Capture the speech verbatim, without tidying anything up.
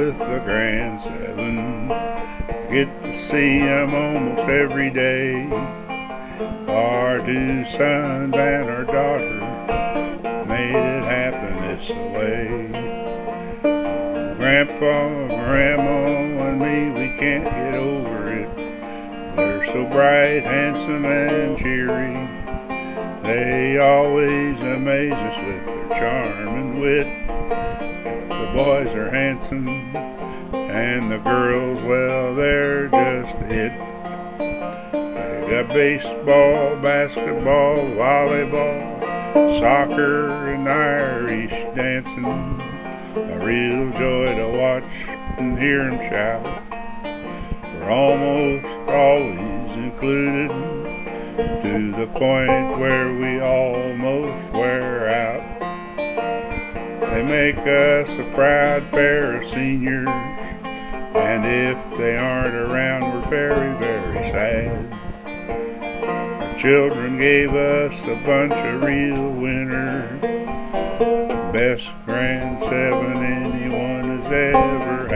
with the Grand Seven. Get to see 'em almost every day. Our two sons and our daughter made it happen this way. Grandpa, Grandma, and me, we can't get over it. They're so bright, handsome, and cheery. They always amaze us with their charm and wit. The boys are handsome, and the girls, well, they're just it. They got baseball, basketball, volleyball, soccer, and Irish dancing. A real joy to watch and hear 'em shout. We're almost always included, to the point where we almost wear out. They make us a proud pair of seniors, and if they aren't around, we're very, very sad. Our children gave us a bunch of real winners, best Grand Seven anyone has ever